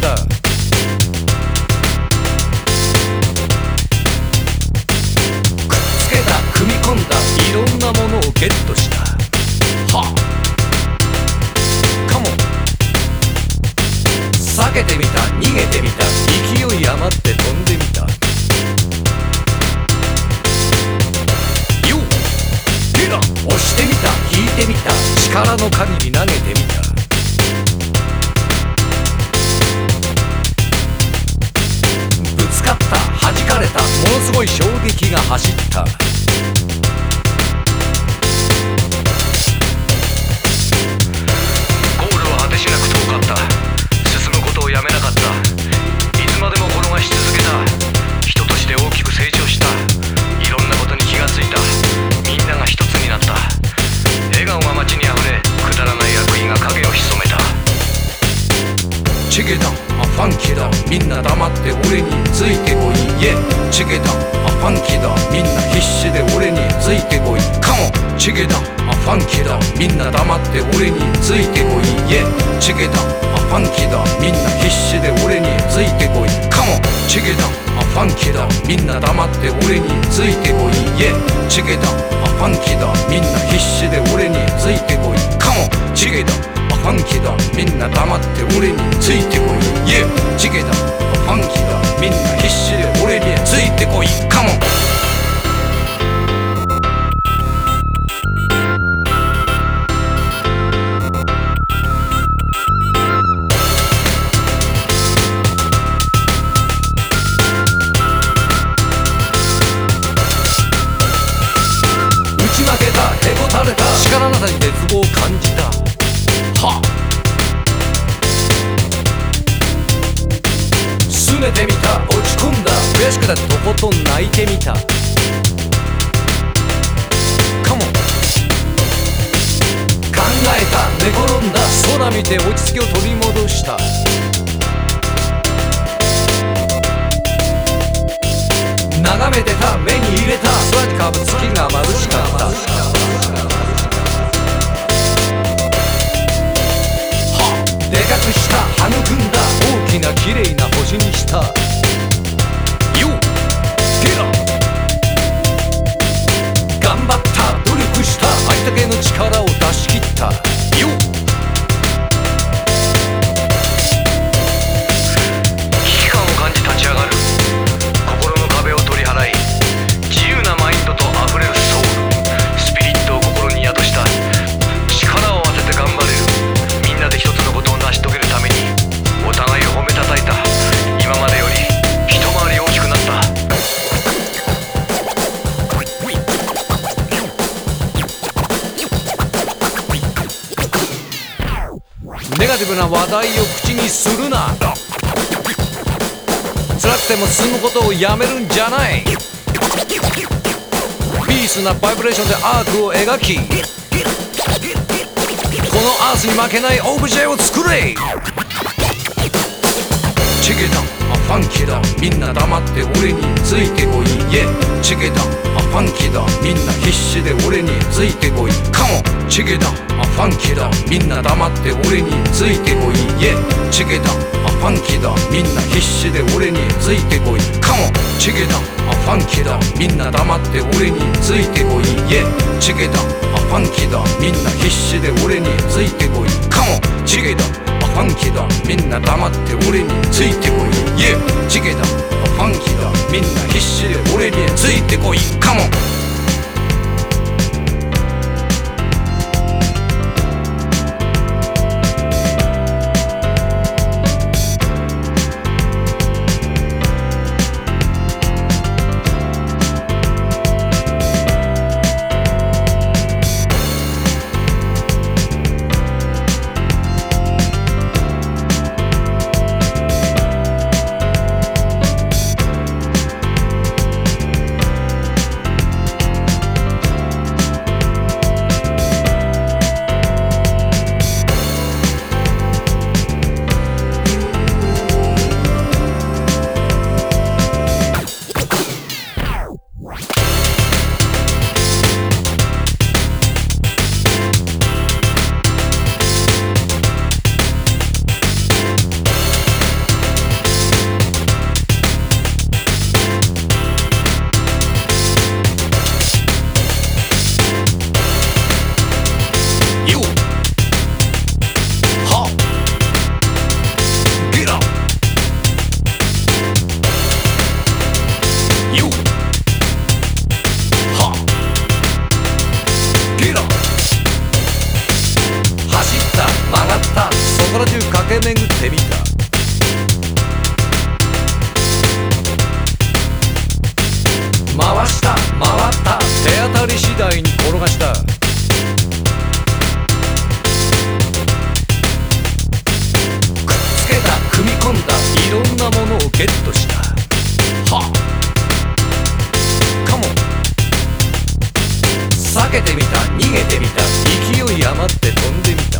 だ。くっつけた組み込んだいろんなものをゲットした。はあカモン。避けてみた逃げてみた勢い余って飛んでみた。よっヘラ押してみた引いてみた力の限り投げてみた。ぶつかった弾かれたものすごい衝撃が走った。ゴールは果てしなく遠かった。進むことをやめなかった。いつまでも転がし続けた。人として大きく成長した。いろんなことに気がついた。みんなが一つになった。笑顔が街にあふれ、くだらない悪意が影を潜めた。チゲだファンキーだみんな黙って俺についてこい。イエチゲだファンキーだみんな必死で俺についてこい。カモンチゲだファンキーだみんな黙って俺についてこい。イエチゲだファンキーだみんな必死で俺についてこい。カモンチゲだファンキーだみんな黙って俺についてこい。イエチゲだファンキーだみんな必死で俺についてこい。カモンチゲだファンキーだみんな黙って俺についてこい。イエチゲだファンキーだみんな必死で俺についてこい。カモン打ち負けたへこたれた力なさに絶望を感じた。はっ拗ねてみた落ち込んだ悔しくてとことん泣いてみた。カモン考えた寝転んだ空見て落ち着きを取り戻した。眺めてた目に入れた空に浮かぶ月が眩しかった。でかくした育んだ大きな綺麗な星にした。よっゲラ頑張った努力したありったけの力を出し切った。よっ危機感を感じ立ち上がる。心の壁を取り払い自由なマインドと溢れるソウルスピリットを心に宿した。力を合わせて頑張れる。みんなで一つのことを成し遂げるためにお互いを褒めたたいた。今までより一回り大きくなった。ネガティブな話題を口にするな。辛くても進むことをやめるんじゃない。ピースなバイブレーションでアークを描きこのアースに負けないオブジェを作れ。チゲだファンキーだみんな黙って俺についてこい。イエチゲだファンキーだみんな必死で俺についてこい。カモンチゲだファンキーだみんな黙って俺についてこい。イエチゲだファンキーだみんな必死で俺についてこい。カモンチゲだファンキーだみんな黙って俺についてこい。イエチゲだファンキーだみんな必死で俺についてこい。カモンチゲだファンキーだみんな黙って俺についてこい。イエチゲだファンキーだみんな必死で俺についてこい。カモンよはゲラよはゲラ走った曲がったそこら中駆け巡ってみた回した回った手当たり次第に転がしたくっつけた組み込んだいろんなものをゲットしたはあカモン避けてみた逃げてみた勢い余って飛んでみた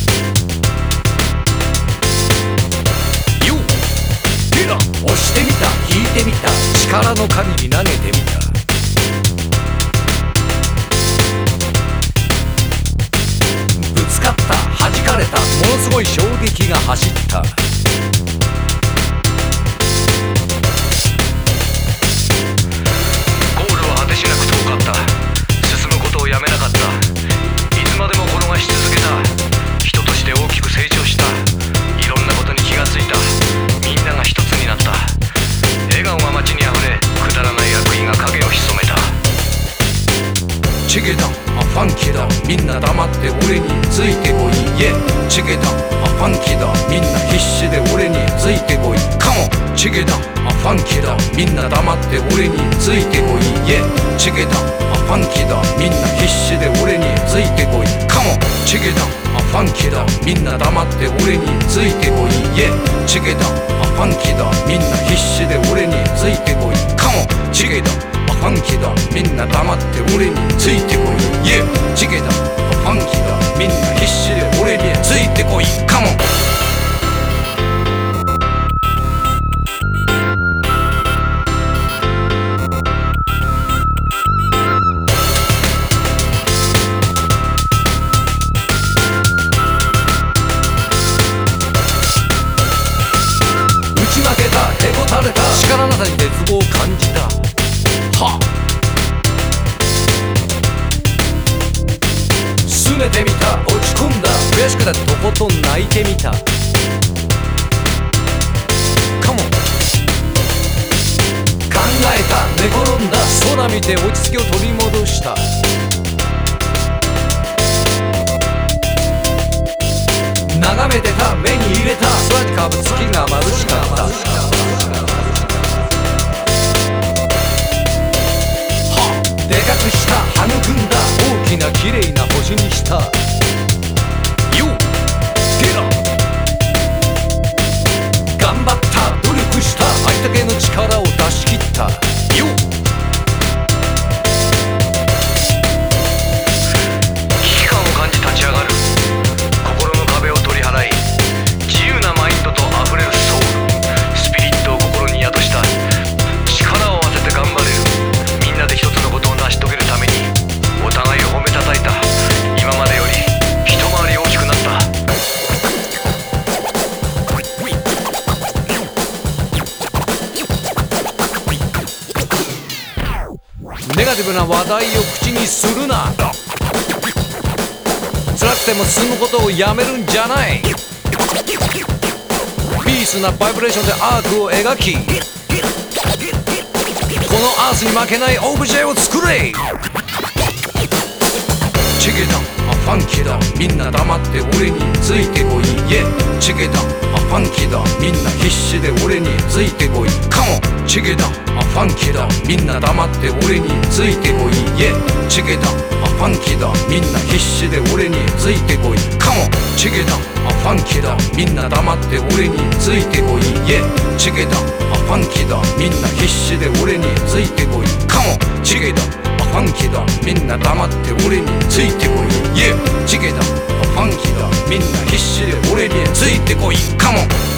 よゲラ押してみた引いてみた力の限り投げてみたぶつかった弾かれたものすごい衝撃が走ったゴールは果てしなく遠かった進むことをやめなかったいつまでも転がし続けた人として大きく成長したいろんなことに気がついたみんなが一つになった笑顔が街にあふれくだらない悪意が影を潜めたチゲだファンキーだみんな黙って俺についてこいチゲだファンキーだみんな必死で俺についてこいカモンチゲだファンキーだみんな黙って俺についてこいチゲだファンキーだみんな必死で俺についてこいカモンチゲだファンキーだみんな黙って俺についてこいチゲだファンキーだみんな必死で俺についてこいカモンチゲだファンキーだみんな黙って俺についてこいチゲだファンキーだみんな必死で俺についてこいカモン打ち負けたへこたれた力なさに絶望を感じたは拗ねてみた落ち込んだ悔しくなってとことん泣いてみたカモン考えた寝転んだ空見て落ち着きを取り戻した眺めてた目に入れた空に浮かぶ月が眩しかったでかくした育んだ大きな綺麗な星にしたよゲラ頑張った努力したありったけの力を出し切ったよ危機感を感じ立ち上がる心の壁を取り払い自由なマインドとあふれるソウルスピリットを心に宿した力を合わせて頑張れるみんなで一つのことを成し遂げるためにお互いを褒めたたいた今までより一回り大きくなったネガティブな話題を口にするな辛くても進むことをやめるんじゃないピースなバイブレーションでアークを描きこのアースに負けないオブジェを作れチゲだファンキーだみんな黙って俺についてこいチゲだファンキーだみんな必死で俺についてこいカモンチゲだファンキーだみんな黙って俺についてこいチゲだファンキーだみんな必死で俺についてこいカモンチゲだファンキーだみんな黙って俺についてこいチゲだファンキーだみんな必死で俺についてこいカモンチゲだファンキーだみんな黙って俺についてこいチゲだファンキーだみんな必死で俺についてこいカモン